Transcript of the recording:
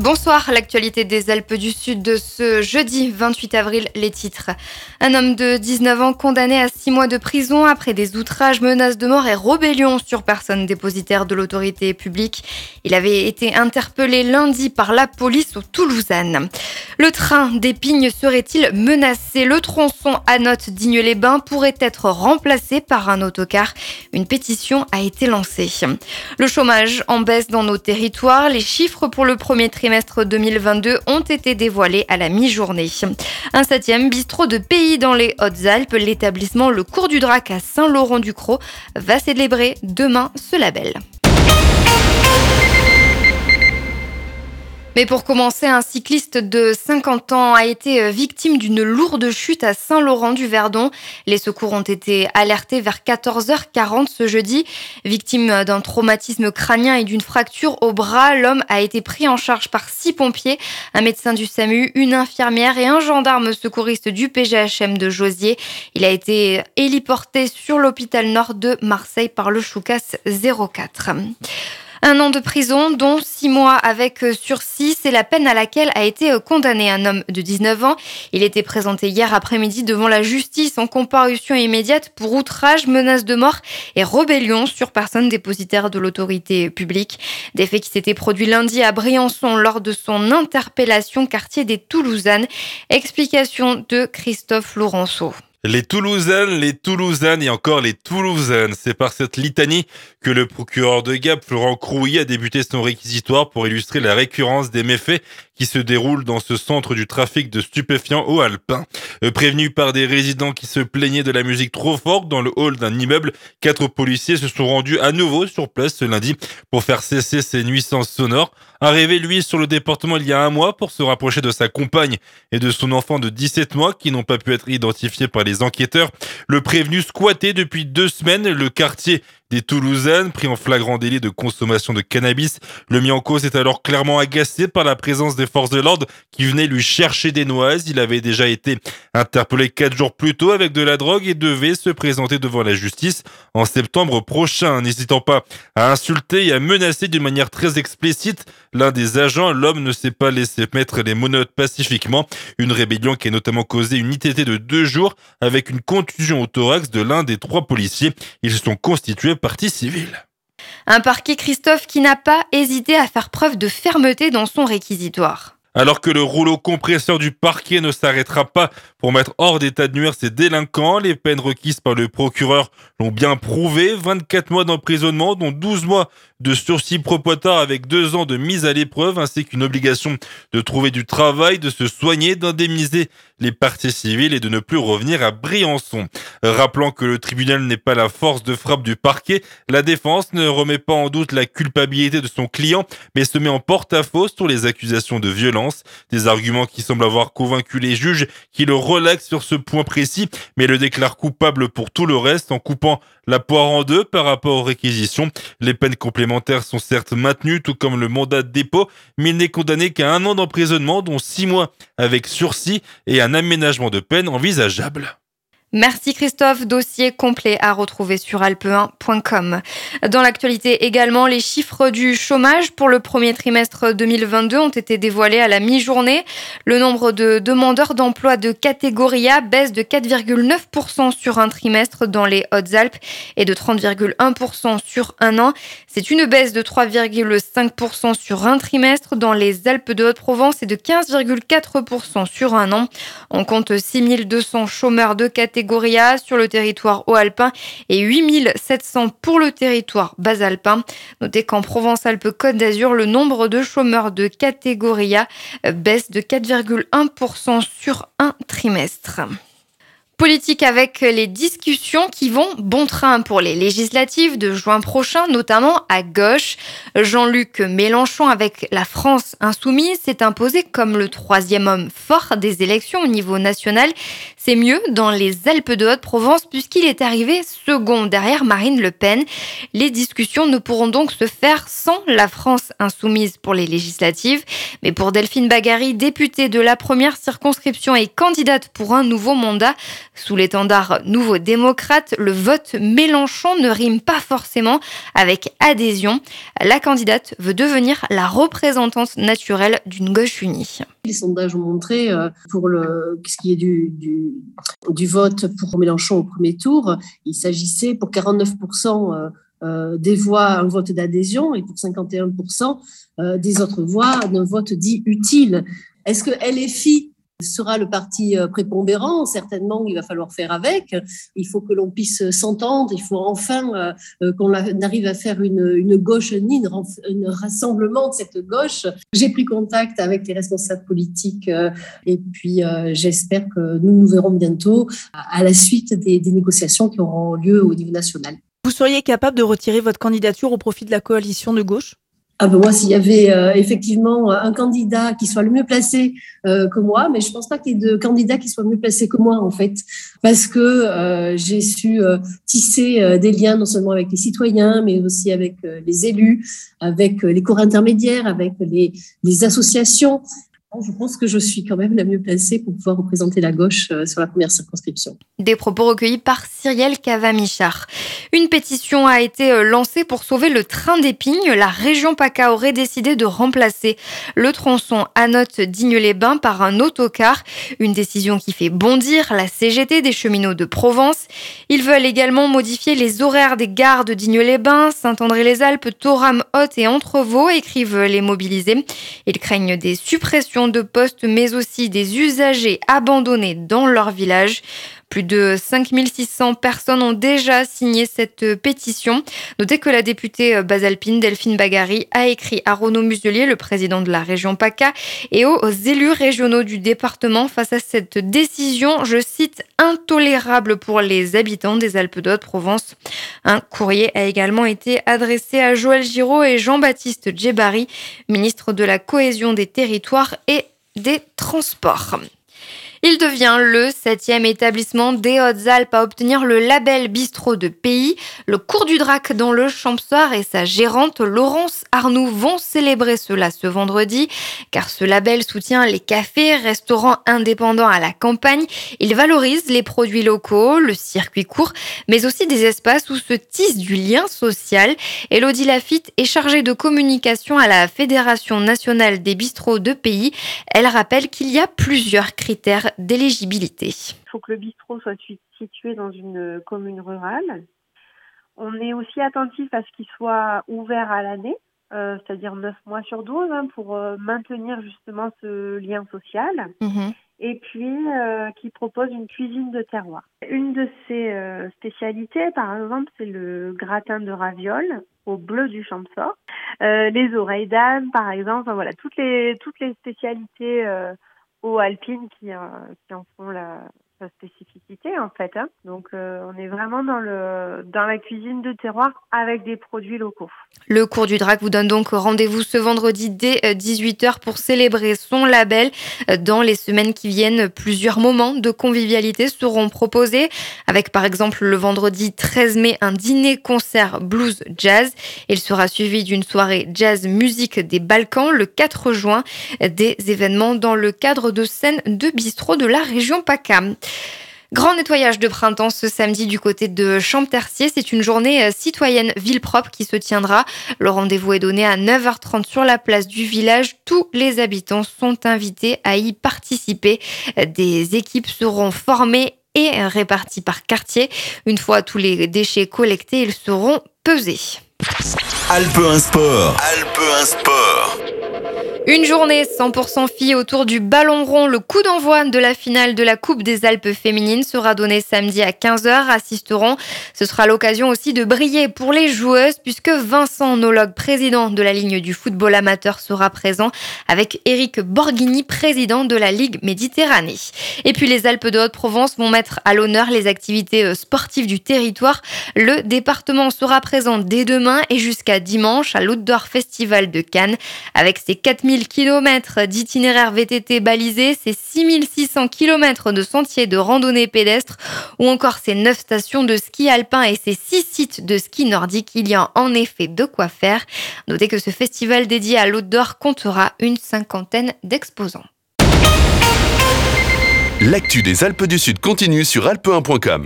Bonsoir, l'actualité des Alpes du Sud de ce jeudi 28 avril, les titres. Un homme de 19 ans condamné à 6 mois de prison après des outrages, menaces de mort et rébellion sur personne dépositaire de l'autorité publique. Il avait été interpellé lundi par la police au Toulousain. Le train d'Épingle serait-il menacé? Le tronçon Anote-Digne-les-Bains pourrait être remplacé par un autocar. Une pétition a été lancée. Le chômage en baisse dans nos territoires. Les chiffres pour le premier trimestre 2022 ont été dévoilés à la mi-journée. Un 7e bistrot de pays dans les Hautes-Alpes, l'établissement Le Cours du Drac à Saint-Laurent-du-Croc va célébrer demain ce label. Mais pour commencer, un cycliste de 50 ans a été victime d'une lourde chute à Saint-Laurent-du-Verdon. Les secours ont été alertés vers 14h40 ce jeudi. Victime d'un traumatisme crânien et d'une fracture au bras, l'homme a été pris en charge par 6 pompiers, un médecin du SAMU, une infirmière et un gendarme secouriste du PGHM de Josier. Il a été héliporté sur l'hôpital Nord de Marseille par le Choucas 04. 1 an de prison, dont 6 mois avec sursis. C'est la peine à laquelle a été condamné un homme de 19 ans. Il était présenté hier après-midi devant la justice en comparution immédiate pour outrage, menace de mort et rébellion sur personne dépositaire de l'autorité publique. Des faits qui s'étaient produits lundi à Briançon lors de son interpellation quartier des Toulousanes. Explication de Christophe Laurenceau. Les Toulousanes et encore les Toulousanes. C'est par cette litanie que le procureur de Gap, Florent Crouy, a débuté son réquisitoire pour illustrer la récurrence des méfaits qui se déroulent dans ce centre du trafic de stupéfiants aux Alpins. Prévenus par des résidents qui se plaignaient de la musique trop forte dans le hall d'un immeuble, 4 policiers se sont rendus à nouveau sur place ce lundi pour faire cesser ces nuisances sonores. Arrivé, lui, sur le département il y a 1 mois pour se rapprocher de sa compagne et de son enfant de 17 mois qui n'ont pas pu être identifiés par les enquêteurs. Le prévenu squattait depuis 2 semaines le quartier des Toulousanes, pris en flagrant délit de consommation de cannabis. Le mis en cause est alors clairement agacé par la présence des forces de l'ordre qui venaient lui chercher des noises. Il avait déjà été interpellé 4 jours plus tôt avec de la drogue et devait se présenter devant la justice en septembre prochain. N'hésitant pas à insulter et à menacer d'une manière très explicite l'un des agents, l'homme ne s'est pas laissé mettre les menottes pacifiquement. Une rébellion qui a notamment causé une ITT de 2 jours avec une contusion au thorax de l'un des 3 policiers. Ils se sont constitués partie civile. Un parquet, Christophe, qui n'a pas hésité à faire preuve de fermeté dans son réquisitoire. Alors que le rouleau compresseur du parquet ne s'arrêtera pas pour mettre hors d'état de nuire ces délinquants, les peines requises par le procureur l'ont bien prouvé. 24 mois d'emprisonnement, dont 12 mois de sursis probatoire avec 2 ans de mise à l'épreuve, ainsi qu'une obligation de trouver du travail, de se soigner, d'indemniser les parties civiles et de ne plus revenir à Briançon. Rappelant que le tribunal n'est pas la force de frappe du parquet, la défense ne remet pas en doute la culpabilité de son client, mais se met en porte-à-faux sur les accusations de violence. Des arguments qui semblent avoir convaincu les juges qui le relaxent sur ce point précis, mais le déclarent coupable pour tout le reste en coupant la poire en 2 par rapport aux réquisitions. Les peines complémentaires sont certes maintenues, tout comme le mandat de dépôt, mais il n'est condamné qu'à 1 an d'emprisonnement, dont 6 mois avec sursis et un aménagement de peine envisageable. Merci Christophe, dossier complet à retrouver sur alpe1.com. Dans l'actualité également, les chiffres du chômage pour le premier trimestre 2022 ont été dévoilés à la mi-journée. Le nombre de demandeurs d'emploi de catégorie A baisse de 4,9% sur un trimestre dans les Hautes-Alpes et de 30,1% sur un an. C'est une baisse de 3,5% sur un trimestre dans les Alpes de Haute-Provence et de 15,4% sur un an. On compte 6200 chômeurs de catégorie A sur le territoire haut-alpin et 8700 pour le territoire bas-alpin. Notez qu'en Provence-Alpes-Côte d'Azur, le nombre de chômeurs de catégorie A baisse de 4,1% sur un trimestre. Politique avec les discussions qui vont bon train pour les législatives de juin prochain, notamment à gauche. Jean-Luc Mélenchon, avec la France insoumise, s'est imposé comme le 3e homme fort des élections au niveau national. C'est mieux dans les Alpes de Haute-Provence puisqu'il est arrivé second derrière Marine Le Pen. Les discussions ne pourront donc se faire sans la France insoumise pour les législatives. Mais pour Delphine Bagary, députée de la première circonscription et candidate pour un nouveau mandat, sous l'étendard Nouveau démocrate, le vote Mélenchon ne rime pas forcément avec adhésion. La candidate veut devenir la représentante naturelle d'une gauche unie. Les sondages ont montré, pour ce qui est du vote pour Mélenchon au premier tour, il s'agissait pour 49% des voix un vote d'adhésion et pour 51% des autres voix d'un vote dit utile. Est-ce que LFI sera le parti prépondérant? Certainement, il va falloir faire avec. Il faut que l'on puisse s'entendre. Il faut enfin qu'on arrive à faire une gauche unie, un rassemblement de cette gauche. J'ai pris contact avec les responsables politiques et puis j'espère que nous verrons bientôt à la suite des négociations qui auront lieu au niveau national. Vous seriez capable de retirer votre candidature au profit de la coalition de gauche ? Moi, s'il y avait effectivement un candidat qui soit le mieux placé que moi, mais je pense pas qu'il y ait de candidat qui soit mieux placé que moi, en fait, parce que j'ai su tisser des liens non seulement avec les citoyens, mais aussi avec les élus, avec les corps intermédiaires, avec les associations. Je pense que je suis quand même la mieux placée pour pouvoir représenter la gauche sur la première circonscription. Des propos recueillis par Cyrielle Cavamichard. Une pétition a été lancée pour sauver le train d'Épingle. La région PACA aurait décidé de remplacer le tronçon Anote Digne-les-Bains par un autocar. Une décision qui fait bondir la CGT des cheminots de Provence. Ils veulent également modifier les horaires des gares de Digne-les-Bains, Saint-André-les-Alpes, Thorame-Haute et Entrevaux, écrivent les mobilisés. Ils craignent des suppressions de postes, mais aussi des usagers abandonnés dans leur village. Plus de 5600 personnes ont déjà signé cette pétition. Notez que la députée basalpine Delphine Bagary a écrit à Renaud Muselier, le président de la région PACA, et aux élus régionaux du département face à cette décision, je cite, intolérable pour les habitants des Alpes de Haute-Provence. Un courrier a également été adressé à Joël Giraud et Jean-Baptiste Djebari, ministre de la Cohésion des Territoires et des Transports. Il devient le 7e établissement des Hautes-Alpes à obtenir le label bistrot de pays. Le Cours du Drac dans le Champsoir et sa gérante Laurence Arnoux vont célébrer cela ce vendredi, car ce label soutient les cafés, restaurants indépendants à la campagne. Il valorise les produits locaux, le circuit court, mais aussi des espaces où se tisse du lien social. Élodie Lafitte est chargée de communication à la Fédération nationale des bistrots de pays. Elle rappelle qu'il y a plusieurs critères d'éligibilité. Il faut que le bistrot soit situé dans une commune rurale. On est aussi attentif à ce qu'il soit ouvert à l'année, c'est-à-dire 9 mois sur 12, pour maintenir justement ce lien social. Et puis qui propose une cuisine de terroir. Une de ses spécialités, par exemple, c'est le gratin de ravioles au bleu du Champsaur, les oreilles d'âne, par exemple. Enfin, voilà, toutes les spécialités alpines qui en font la spécificité en fait. Donc on est vraiment dans la cuisine de terroir avec des produits locaux. Le Cours du Drac vous donne donc rendez-vous ce vendredi dès 18h pour célébrer son label. Dans les semaines qui viennent, plusieurs moments de convivialité seront proposés, avec par exemple le vendredi 13 mai un dîner-concert blues-jazz. Il sera suivi d'une soirée jazz-musique des Balkans le 4 juin, des événements dans le cadre de scènes de bistrot de la région PACA. Grand nettoyage de printemps ce samedi du côté de Champtercier. C'est une journée citoyenne ville propre qui se tiendra. Le rendez-vous est donné à 9h30 sur la place du village. Tous les habitants sont invités à y participer. Des équipes seront formées et réparties par quartier. Une fois tous les déchets collectés, ils seront pesés. Alpe 1 Sport. Alpe 1 Sport. Une journée 100% filles autour du ballon rond. Le coup d'envoi de la finale de la Coupe des Alpes féminines sera donné samedi à 15h. Assisteront. Ce sera l'occasion aussi de briller pour les joueuses puisque Vincent Nologue, président de la ligne du football amateur, sera présent avec Éric Borghini, président de la Ligue Méditerranée. Et puis les Alpes de Haute-Provence vont mettre à l'honneur les activités sportives du territoire. Le département sera présent dès demain et jusqu'à dimanche à l'Outdoor Festival de Cannes avec ses 4000 000 km d'itinéraires VTT balisés, ses 6 600 km de sentiers de randonnée pédestre ou encore ses 9 stations de ski alpin et ses 6 sites de ski nordique. Il y a en effet de quoi faire. Notez que ce festival dédié à l'outdoor comptera une 50aine d'exposants. L'actu des Alpes du Sud continue sur alpe1.com.